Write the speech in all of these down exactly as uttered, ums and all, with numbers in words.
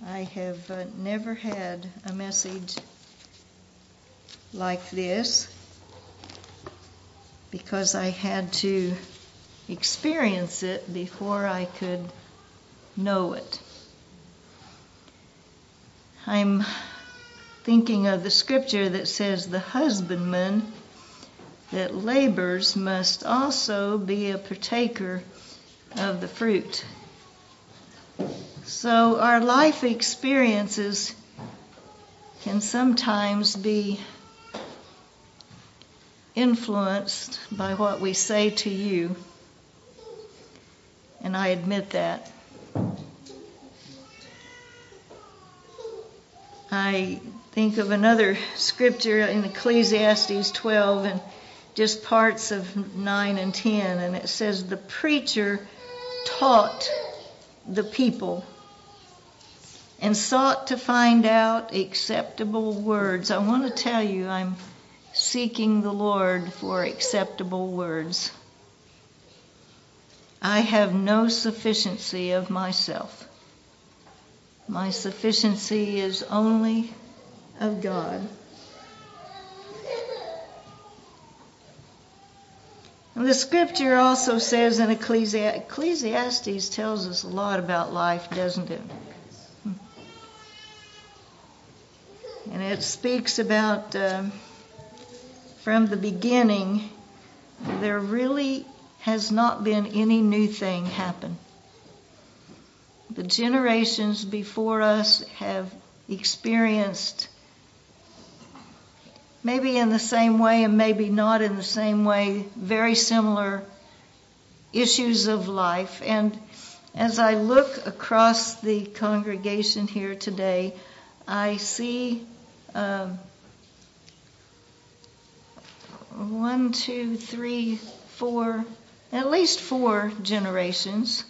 I have uh, never had a message like this because I had to experience it before I could know it. I'm thinking of the scripture that says the husbandman that labors must also be a partaker of the fruit. So our life experiences can sometimes be influenced by what we say to you, and I admit that. I think of another scripture in Ecclesiastes twelve and just parts of nine and ten, and it says the preacher taught the people and sought to find out acceptable words. I want to tell you, I'm seeking the Lord for acceptable words. I have no sufficiency of myself. My sufficiency is only of God. And the scripture also says in Ecclesi- Ecclesiastes tells us a lot about life, doesn't it? And it speaks about uh, from the beginning, there really has not been any new thing happen. The generations before us have experienced, maybe in the same way and maybe not in the same way, very similar issues of life. And as I look across the congregation here today, I see um, one, two, three, four, at least four generations.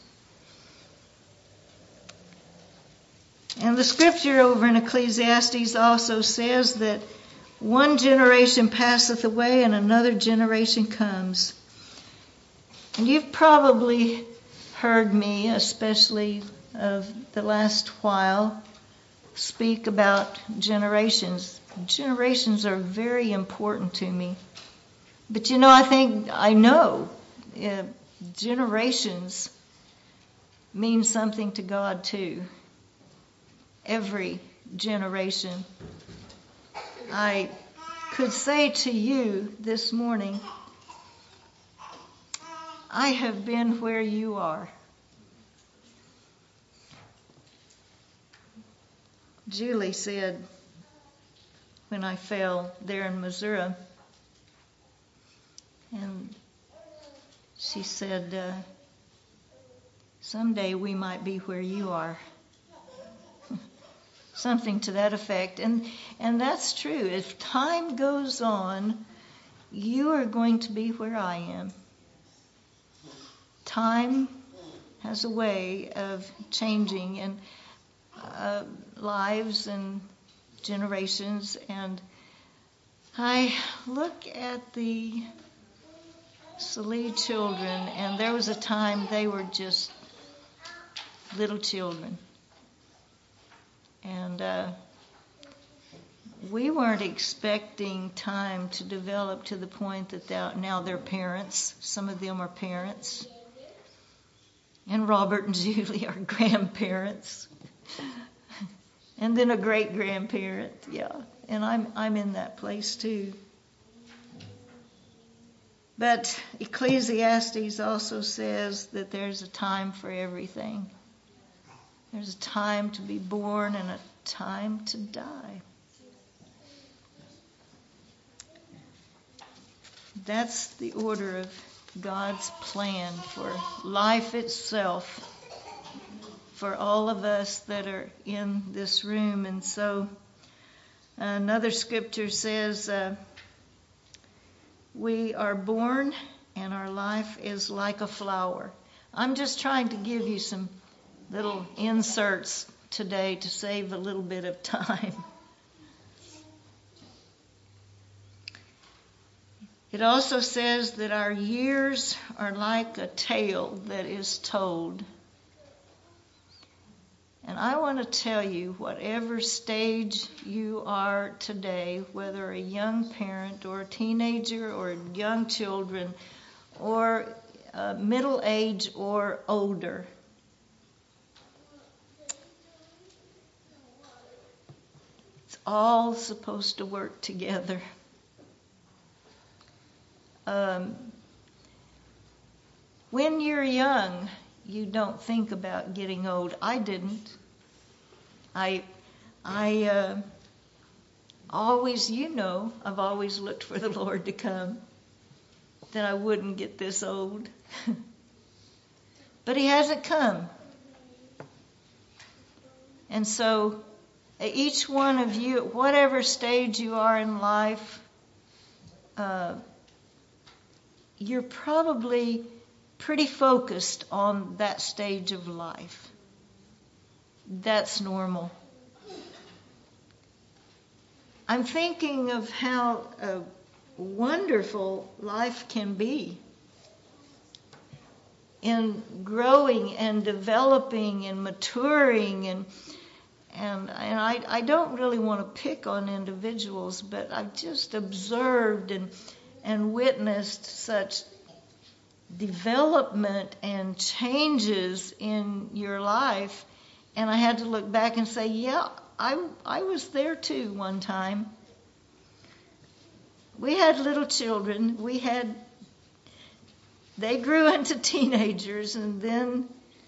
And the scripture over in Ecclesiastes also says that one generation passeth away and another generation comes. And you've probably heard me, especially of the last while, speak about generations. Generations are very important to me. But you know, I think, I know, uh, generations mean something to God too. Every generation. I could say to you this morning, I have been where you are. Julie said when I fell there in Missouri, and she said, uh, someday we might be where you are. Something to that effect. And and that's true. If time goes on, you are going to be where I am. Time has a way of changing and uh, lives and generations. And I look at the Salee children, and there was a time they were just little children. And uh, we weren't expecting time to develop to the point that they're, now they're parents. Some of them are parents. And Robert and Julie are grandparents. And then a great-grandparent, yeah. And I'm I'm in that place too. But Ecclesiastes also says that there's a time for everything. There's a time to be born and a time to die. That's the order of God's plan for life itself, for all of us that are in this room. And so another scripture says, uh, we are born and our life is like a flower. I'm just trying to give you some little inserts today to save a little bit of time. It also says that our years are like a tale that is told. And I want to tell you, whatever stage you are today, whether a young parent or a teenager or young children or uh, middle age or older, it's all supposed to work together. Um, when you're young, you don't think about getting old. I didn't. I, I uh, always, you know, I've always looked for the Lord to come, that I wouldn't get this old. But He hasn't come. And so, each one of you, at whatever stage you are in life, uh, you're probably pretty focused on that stage of life. That's normal. I'm thinking of how uh, wonderful life can be in growing and developing and maturing, and and and I, I don't really want to pick on individuals, but I've just observed and and witnessed such development and changes in your life, and I had to look back and say, yeah, I, I was there too one time. We had little children. We had, they grew into teenagers, and then,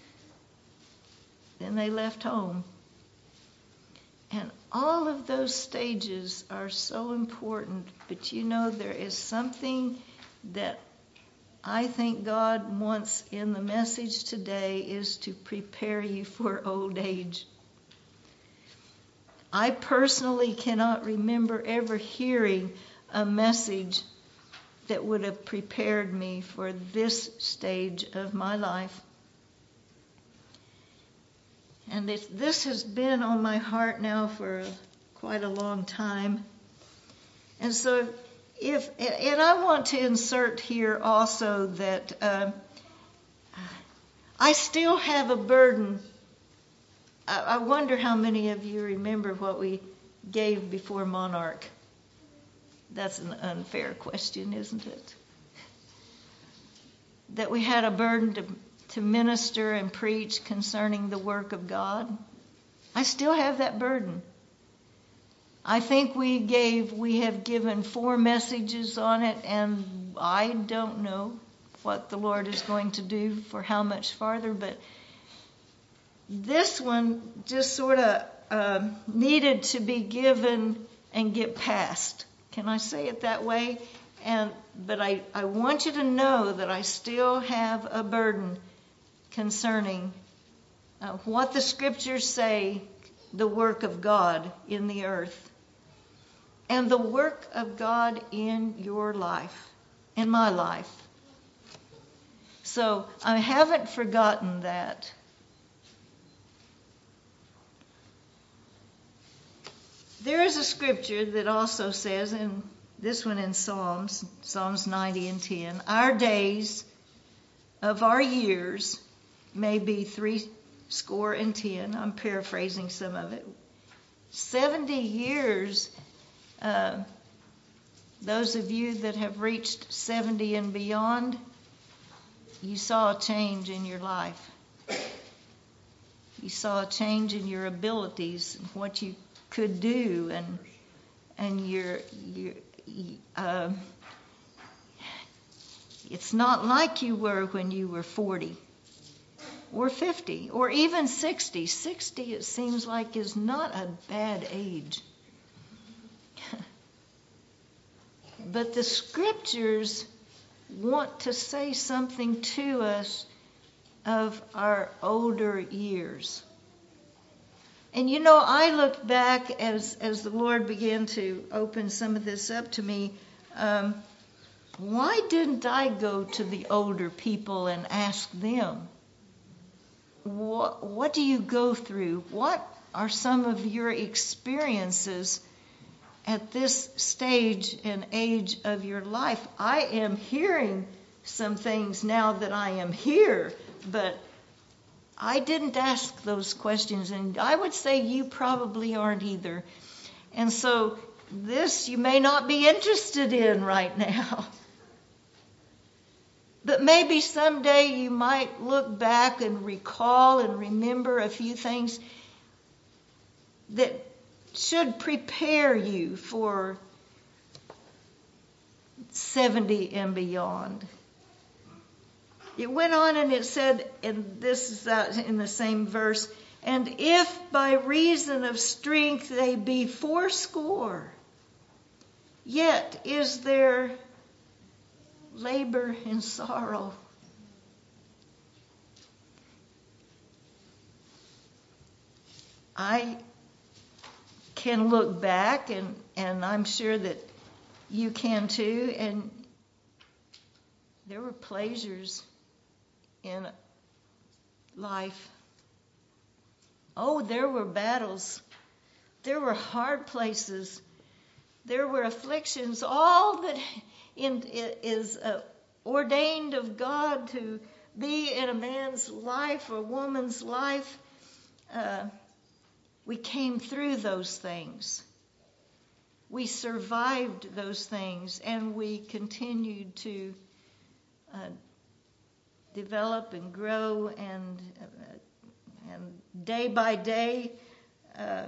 then they left home. And all of those stages are so important, but you know, there is something that I think God wants in the message today is to prepare you for old age. I personally cannot remember ever hearing a message that would have prepared me for this stage of my life. And it, this has been on my heart now for quite a long time. And so If and I want to insert here also that uh, I still have a burden. I, I wonder how many of you remember what we gave before Monarch. That's an unfair question, isn't it? That we had a burden to, to minister and preach concerning the work of God. I still have that burden. I think we gave, we have given four messages on it, and I don't know what the Lord is going to do for how much farther, but this one just sort of uh, needed to be given and get passed. Can I say it that way? And but I, I want you to know that I still have a burden concerning uh, what the Scriptures say, the work of God in the earth. And the work of God in your life, in my life. So I haven't forgotten that. There is a scripture that also says, and this one in Psalms, Psalms ninety and ten, our days of our years may be three score and ten. I'm paraphrasing some of it. Seventy years. Uh, those of you that have reached seventy and beyond, you saw a change in your life. You saw a change in your abilities and what you could do, and and your your. Uh, it's not like you were when you were forty or fifty or even sixty. sixty, it seems like, is not a bad age. But the Scriptures want to say something to us of our older years. And you know, I looked back as, as the Lord began to open some of this up to me. Um, why didn't I go to the older people and ask them? What, what do you go through? What are some of your experiences at this stage and age of your life? I am hearing some things now that I am here, but I didn't ask those questions, and I would say you probably aren't either. And so this you may not be interested in right now. But maybe someday you might look back and recall and remember a few things that should prepare you for seventy and beyond. It went on and it said, and this is in the same verse, and if by reason of strength they be fourscore, yet is there labor and sorrow. I can look back, and, and I'm sure that you can too, and there were pleasures in life. Oh, there were battles. There were hard places. There were afflictions. All that in, is uh, ordained of God to be in a man's life or woman's life. Uh, we came through those things. We survived those things, and we continued to uh, develop and grow, and uh, and day by day, uh,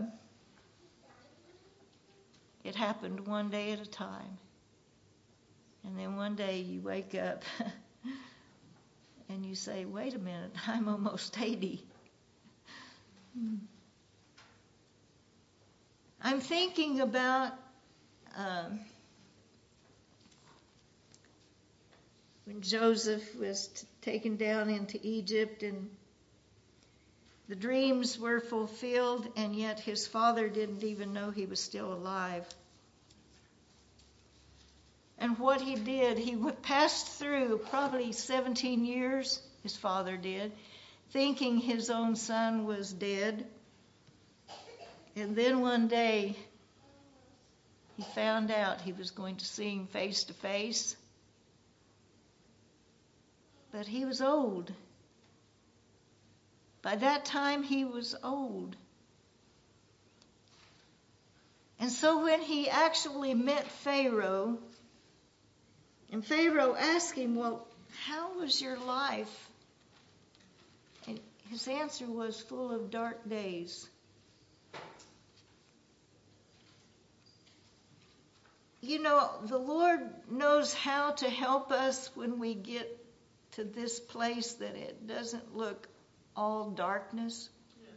it happened one day at a time. And then one day you wake up and you say, wait a minute, I'm almost eighty. I'm thinking about um, when Joseph was t- taken down into Egypt, and the dreams were fulfilled, and yet his father didn't even know he was still alive. And what he did, he passed through probably seventeen years, his father did, thinking his own son was dead. And then one day, he found out he was going to see him face to face. But he was old. By that time, he was old. And so when he actually met Pharaoh, and Pharaoh asked him, well, how was your life? And his answer was full of dark days. You know, the Lord knows how to help us when we get to this place that it doesn't look all darkness.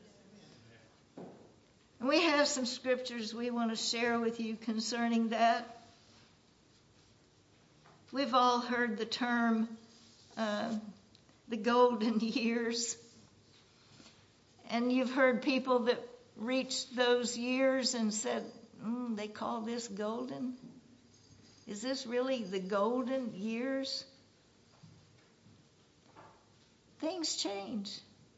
And we have some scriptures we want to share with you concerning that. We've all heard the term, uh, the golden years. And you've heard people that reached those years and said, mm, they call this golden? Is this really the golden years? Things change.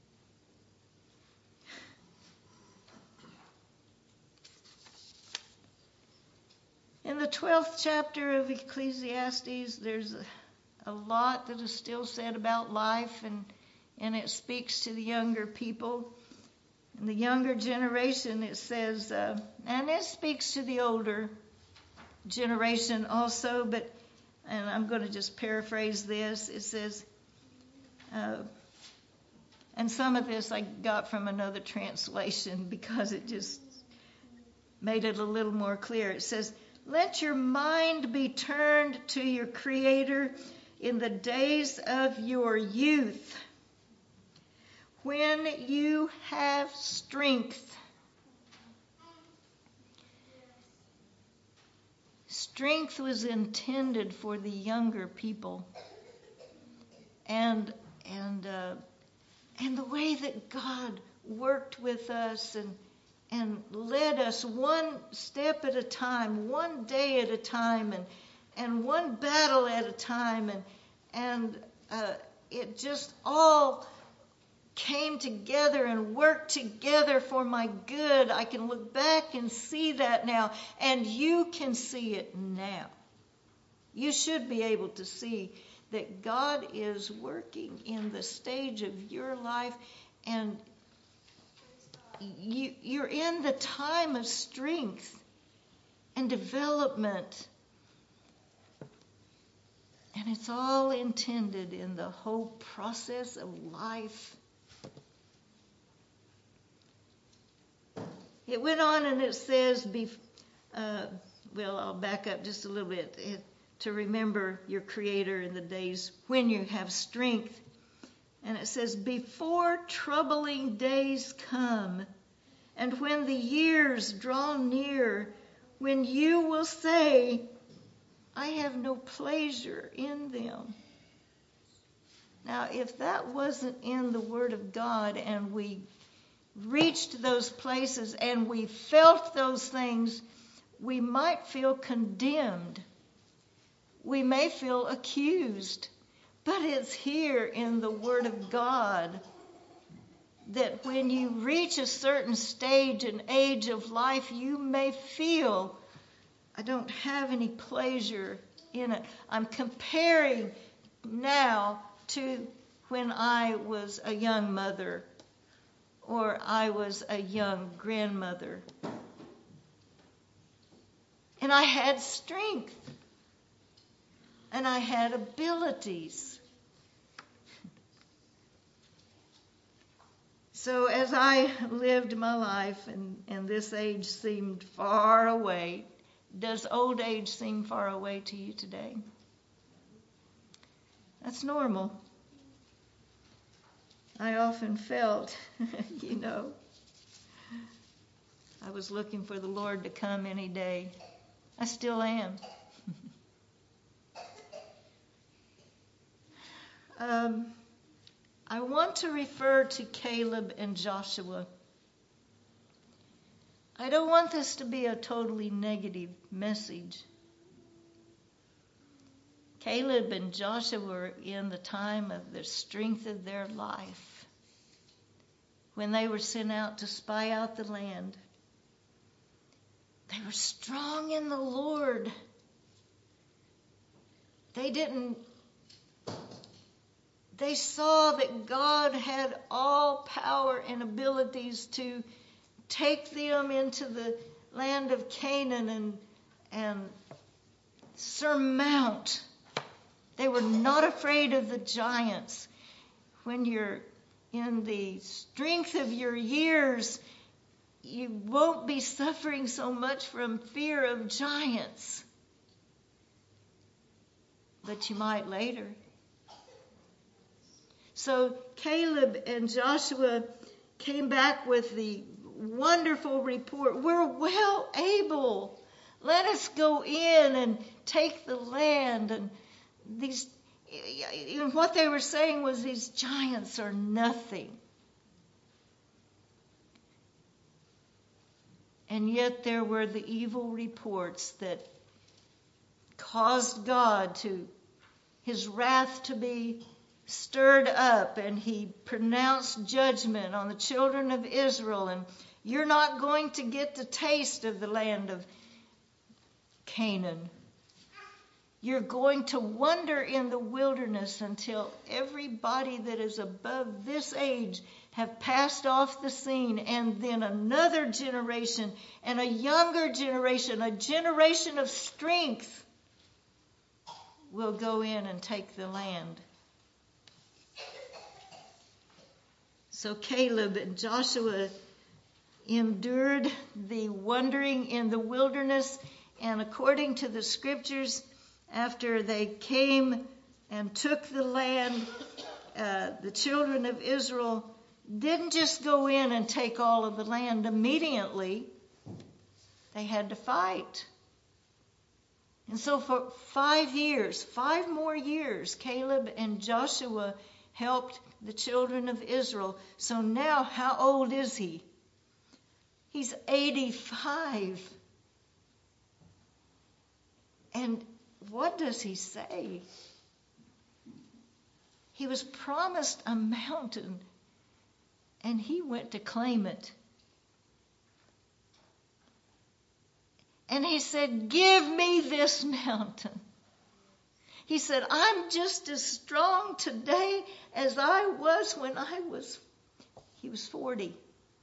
In the twelfth chapter of Ecclesiastes, there's a, a lot that is still said about life, and, and it speaks to the younger people. In the younger generation, it says, uh, and it speaks to the older generation also, but, and I'm going to just paraphrase this, it says, uh, and some of this I got from another translation because it just made it a little more clear. It says, let your mind be turned to your Creator in the days of your youth, when you have strength. Strength was intended for the younger people. And and uh, and the way that God worked with us and and led us one step at a time, one day at a time, and and one battle at a time, and and uh, it just all came together and worked together for my good. I can look back and see that now, and you can see it now. You should be able to see that God is working in the stage of your life, And you, you're in the time of strength and development. And it's all intended in the whole process of life. It went on and it says, uh, well, I'll back up just a little bit. It, to remember your Creator in the days when you have strength. And it says, before troubling days come, and when the years draw near, when you will say, I have no pleasure in them. Now, if that wasn't in the Word of God and we reached those places and we felt those things, we might feel condemned. We may feel accused. But it's here in the Word of God that when you reach a certain stage and age of life, you may feel, I don't have any pleasure in it. I'm comparing now to when I was a young mother or I was a young grandmother. And I had strength. And I had abilities. So as I lived my life and, and this age seemed far away, does old age seem far away to you today? That's normal. I often felt, you know, I was looking for the Lord to come any day. I still am. Um, I want to refer to Caleb and Joshua. I don't want this to be a totally negative message. Caleb and Joshua were in the time of the strength of their life when they were sent out to spy out the land. They were strong in the Lord. They didn't They saw that God had all power and abilities to take them into the land of Canaan and, and surmount. They were not afraid of the giants. When you're in the strength of your years, you won't be suffering so much from fear of giants. But you might later. So Caleb and Joshua came back with the wonderful report. We're well able. Let us go in and take the land. And these, and what they were saying was these giants are nothing. And yet there were the evil reports that caused God to, his wrath to be stirred up, and he pronounced judgment on the children of Israel, and you're not going to get the taste of the land of Canaan. You're going to wander in the wilderness until everybody that is above this age have passed off the scene, and then another generation and a younger generation, a generation of strength, will go in and take the land. So Caleb and Joshua endured the wandering in the wilderness, and according to the scriptures, after they came and took the land, uh, the children of Israel didn't just go in and take all of the land immediately. They had to fight. And so for five years, five more years, Caleb and Joshua helped the children of Israel. So now, how old is he? He's eighty-five. And what does he say? He was promised a mountain, and he went to claim it. And he said, give me this mountain. He said, I'm just as strong today as I was when I was He was forty.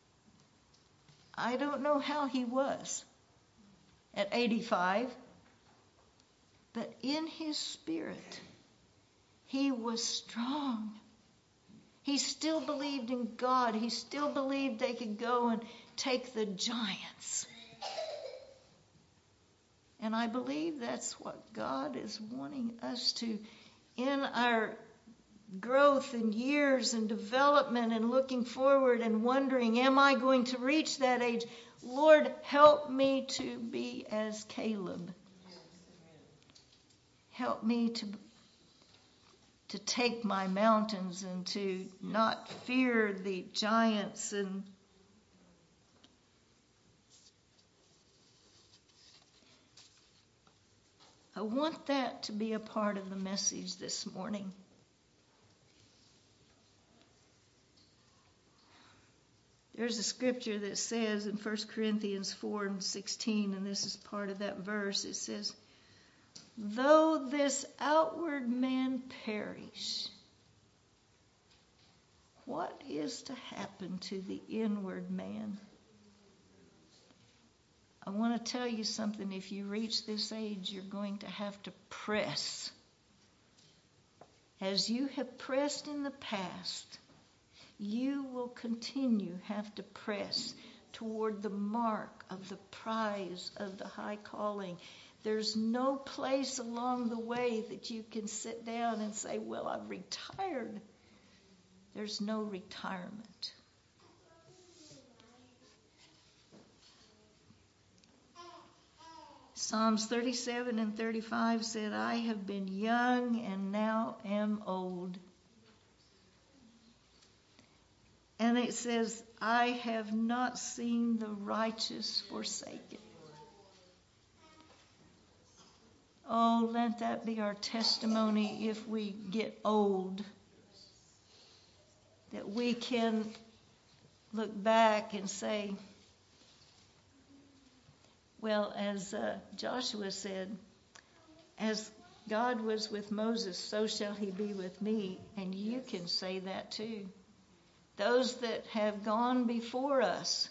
I don't know how he was at eighty-five, but in his spirit, he was strong. He still believed in God. He still believed they could go and take the giants. And I believe that's what God is wanting us to, in our growth and years and development and looking forward and wondering, am I going to reach that age? Lord, help me to be as Caleb. Help me to to take my mountains and to not fear the giants. And I want that to be a part of the message this morning. There's a scripture that says in First Corinthians four and sixteen, and this is part of that verse, it says, though this outward man perish, what is to happen to the inward man? I want to tell you something. If you reach this age, you're going to have to press. As you have pressed in the past, you will continue have to press toward the mark of the prize of the high calling. There's no place along the way that you can sit down and say, well, I've retired. There's no retirement. Psalms thirty-seven and thirty-five said, I have been young and now am old. And it says, I have not seen the righteous forsaken. Oh, let that be our testimony if we get old, that we can look back and say, well, as uh, Joshua said, as God was with Moses, so shall he be with me. And you can say that too. Those that have gone before us.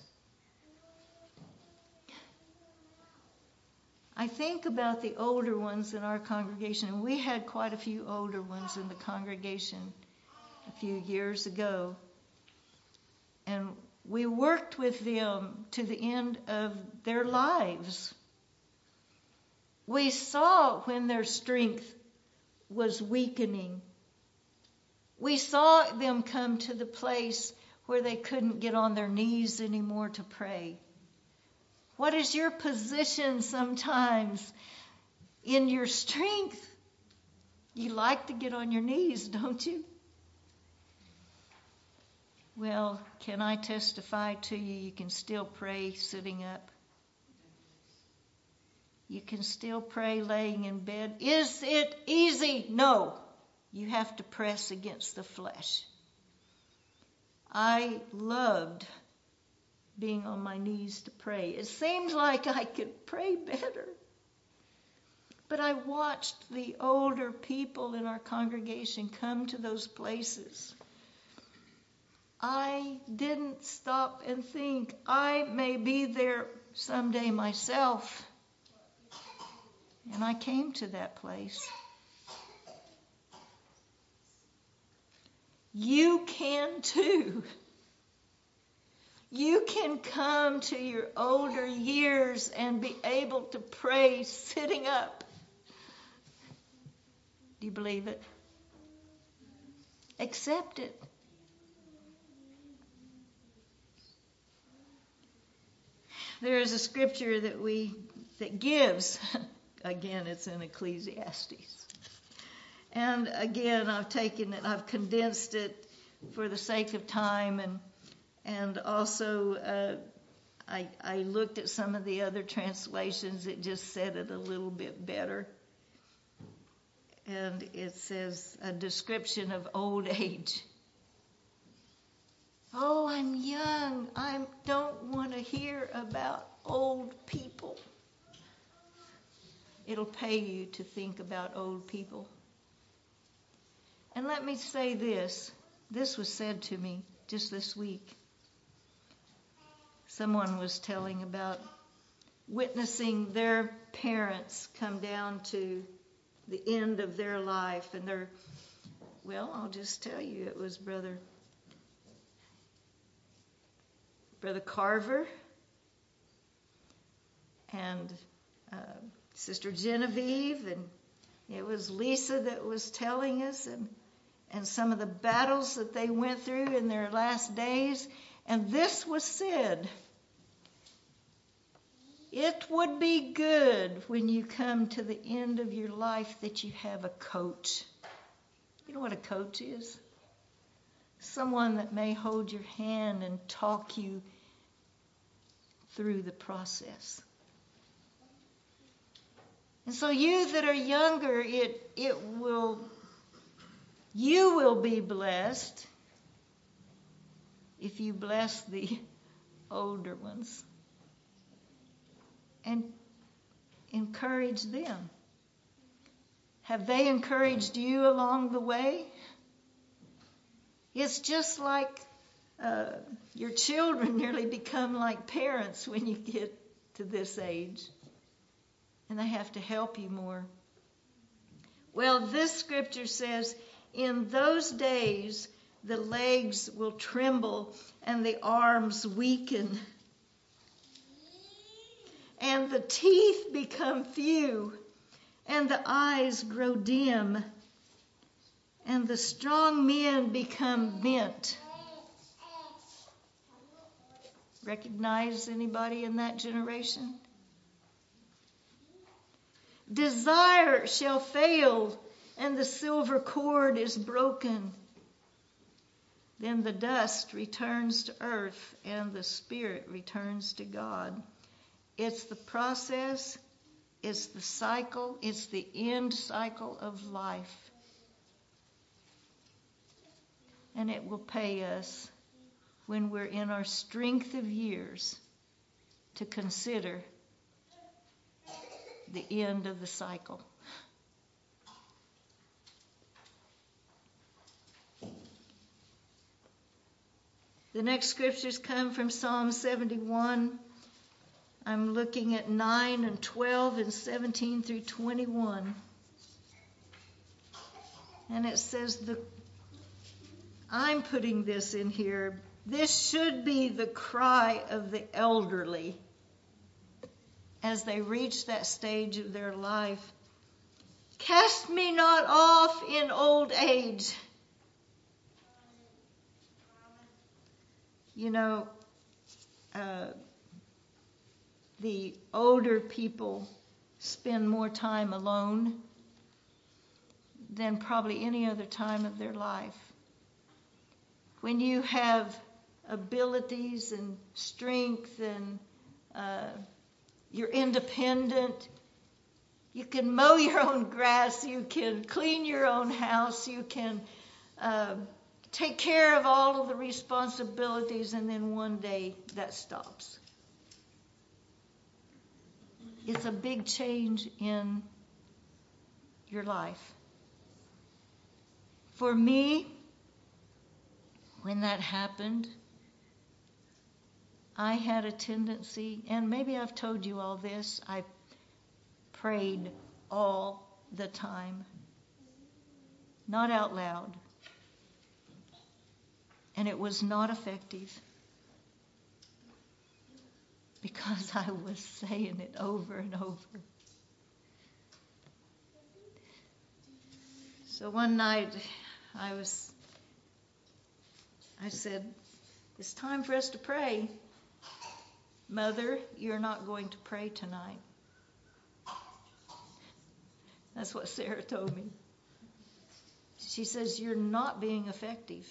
I think about the older ones in our congregation, and we had quite a few older ones in the congregation a few years ago. And we worked with them to the end of their lives. We saw when their strength was weakening. We saw them come to the place where they couldn't get on their knees anymore to pray. What is your position sometimes in your strength? You like to get on your knees, don't you? Well, can I testify to you, you can still pray sitting up. You can still pray laying in bed. Is it easy? No. You have to press against the flesh. I loved being on my knees to pray. It seemed like I could pray better. But I watched the older people in our congregation come to those places. I didn't stop and think, I may be there someday myself. And I came to that place. You can too. You can come to your older years and be able to pray sitting up. Do you believe it? Accept it. There is a scripture that we that gives, again, it's in Ecclesiastes. And again, I've taken it, I've condensed it for the sake of time, and and also uh, I, I looked at some of the other translations. It just said it a little bit better. And it says a description of old age. Oh, I'm young. I don't want to hear about old people. It'll pay you to think about old people. And let me say this. This was said to me. just this week. Someone was telling about witnessing their parents come down to the end of their life, and they're, well, I'll just tell you, it was Brother Brother Carver and uh, Sister Genevieve, and it was Lisa that was telling us, and and some of the battles that they went through in their last days. And this was said: it would be good when you come to the end of your life that you have a coach. You know what a coach is? Someone that may hold your hand and talk you through the process. And so you that are younger, it it will you will be blessed if you bless the older ones and encourage them. Have they encouraged you along the way? It's just like uh, your children nearly become like parents when you get to this age, and they have to help you more. Well, this scripture says, in those days the legs will tremble and the arms weaken, and the teeth become few, and the eyes grow dim, and the strong men become bent. Recognize anybody in that generation? Desire shall fail, and the silver cord is broken. Then the dust returns to earth, and the spirit returns to God. It's the process, it's the cycle, it's the end cycle of life. And it will pay us when we're in our strength of years to consider the end of the cycle. The next scriptures come from Psalm seventy-one. I'm looking at nine and twelve and seventeen through twenty-one. And it says, the I'm putting this in here. This should be the cry of the elderly as they reach that stage of their life. Cast me not off in old age. You know, uh, the older people spend more time alone than probably any other time of their life. When you have abilities and strength and uh, you're independent, you can mow your own grass, you can clean your own house, you can uh, take care of all of the responsibilities, and then one day that stops. It's a big change in your life. For me, when that happened, I had a tendency, and maybe I've told you all this, I prayed all the time, not out loud, and it was not effective because I was saying it over and over. So one night I was I said, it's time for us to pray. Mother, you're not going to pray tonight. That's what Sarah told me. She says, you're not being effective.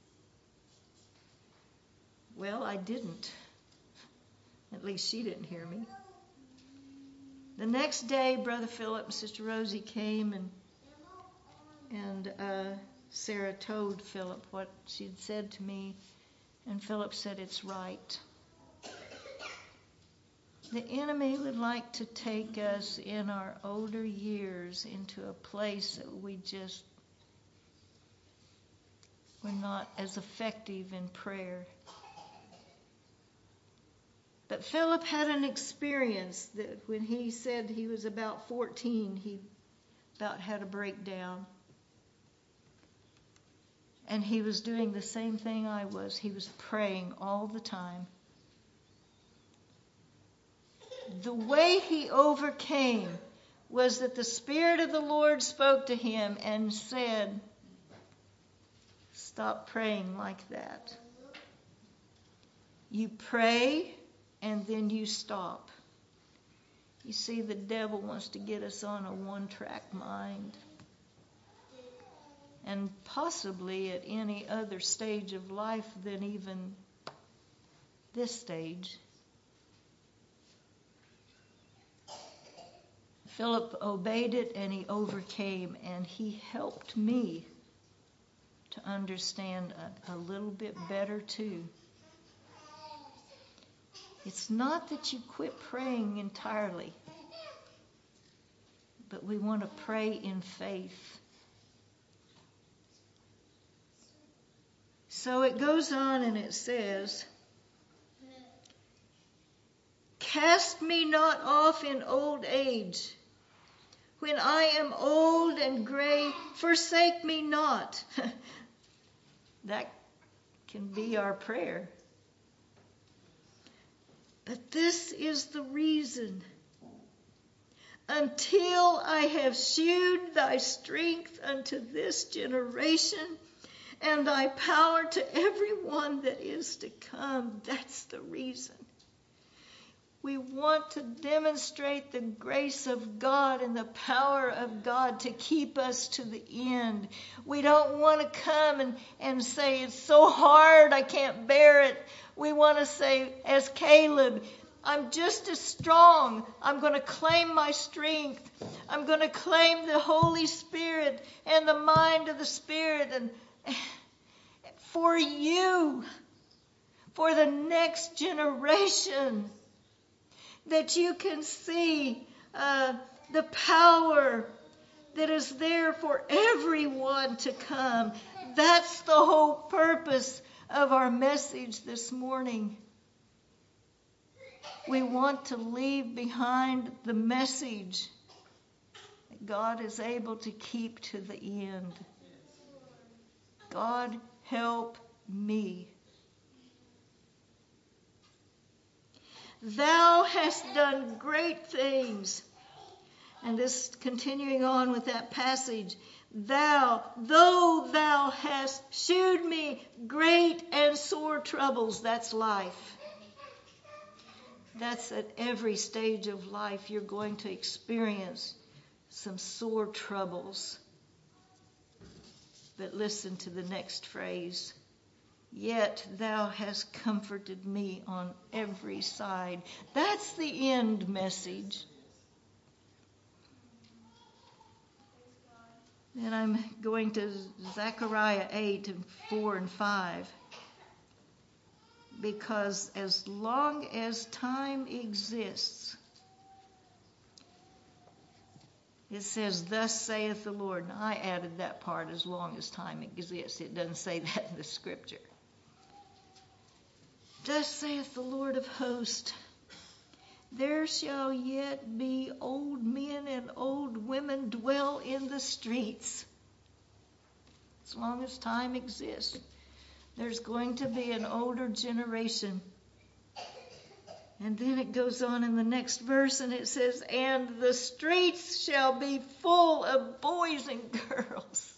Well, I didn't. At least she didn't hear me. The next day, Brother Philip and Sister Rosie came, and and uh, Sarah told Philip what she'd said to me, and Philip said, it's right. The enemy would like to take us in our older years into a place that we just we're not as effective in prayer. But Philip had an experience that when he said he was about fourteen, he about had a breakdown. And he was doing the same thing I was. He was praying all the time. The way he overcame was that the Spirit of the Lord spoke to him and said, stop praying like that. You pray and then you stop. You see, the devil wants to get us on a one-track mind. And possibly at any other stage of life than even this stage. Philip obeyed it and he overcame, and he helped me to understand a, a little bit better too. It's not that you quit praying entirely, but we want to pray in faith. So it goes on and it says, cast me not off in old age. When I am old and gray, forsake me not. That can be our prayer. But this is the reason. Until I have shewed thy strength unto this generation, and thy power to every one that is to come. That's the reason. We want to demonstrate the grace of God and the power of God to keep us to the end. We don't want to come and, and say, it's so hard, I can't bear it. We want to say, as Caleb, I'm just as strong. I'm going to claim my strength. I'm going to claim the Holy Spirit and the mind of the Spirit. And for you, for the next generation, that you can see uh, the power that is there for everyone to come. That's the whole purpose of our message this morning. We want to leave behind the message that God is able to keep to the end. God, help me. Thou hast done great things. And this, continuing on with that passage, thou, though thou hast shewed me great and sore troubles. That's life. That's at every stage of life you're going to experience some sore troubles. But listen to the next phrase. Yet thou hast comforted me on every side. That's the end message. Then I'm going to Zechariah eight and four and five. Because as long as time exists, it says, thus saith the Lord. Now, I added that part, as long as time exists. It doesn't say that in the scripture. Thus saith the Lord of hosts, there shall yet be old men and old women dwell in the streets. As long as time exists, there's going to be an older generation. And then it goes on in the next verse and it says, and the streets shall be full of boys and girls.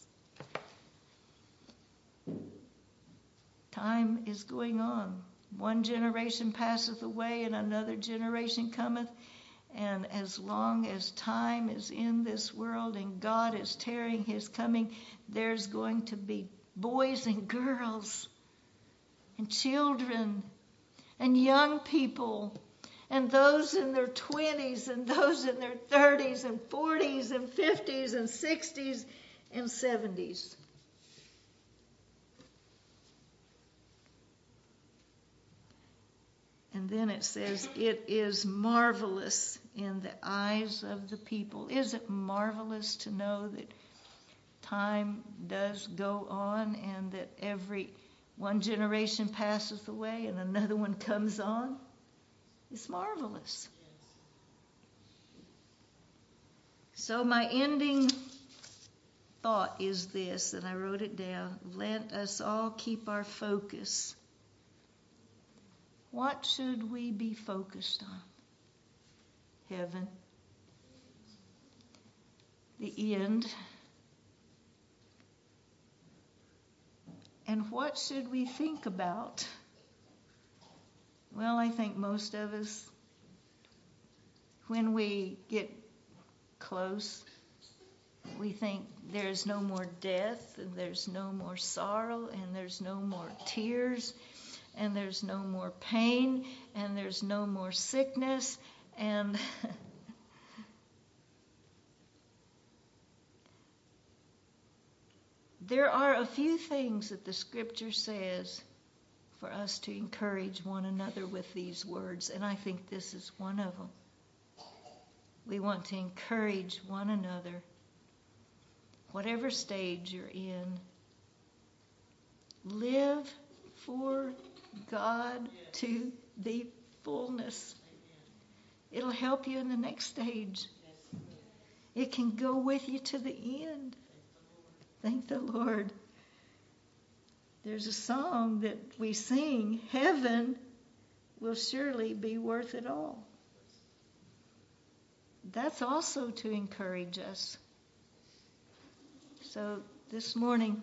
Time is going on. One generation passeth away and another generation cometh. And as long as time is in this world and God is tearing his coming, there's going to be boys and girls and children and young people and those in their twenties and those in their thirties and forties and fifties and sixties and seventies. And then it says, it is marvelous in the eyes of the people. Is it marvelous to know that time does go on, and that every one generation passes away and another one comes on. It's marvelous. So my ending thought is this, and I wrote it down. Let us all keep our focus. What should we be focused on? Heaven. The end. And what should we think about? Well, I think most of us, when we get close, we think there's no more death, and there's no more sorrow, and there's no more tears, and there's no more pain, and there's no more sickness, and there are a few things that the Scripture says for us to encourage one another with these words, and I think this is one of them. We want to encourage one another, whatever stage you're in. Live for God to the fullness. It'll help you in the next stage. It can go with you to the end. Thank the Lord. There's a song that we sing, heaven will surely be worth it all. That's also to encourage us. So this morning,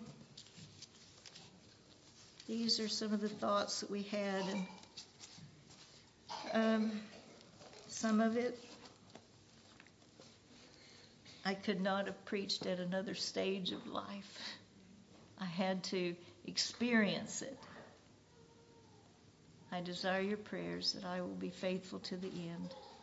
these are some of the thoughts that we had, and um, some of it I could not have preached at another stage of life. I had to experience it. I desire your prayers that I will be faithful to the end.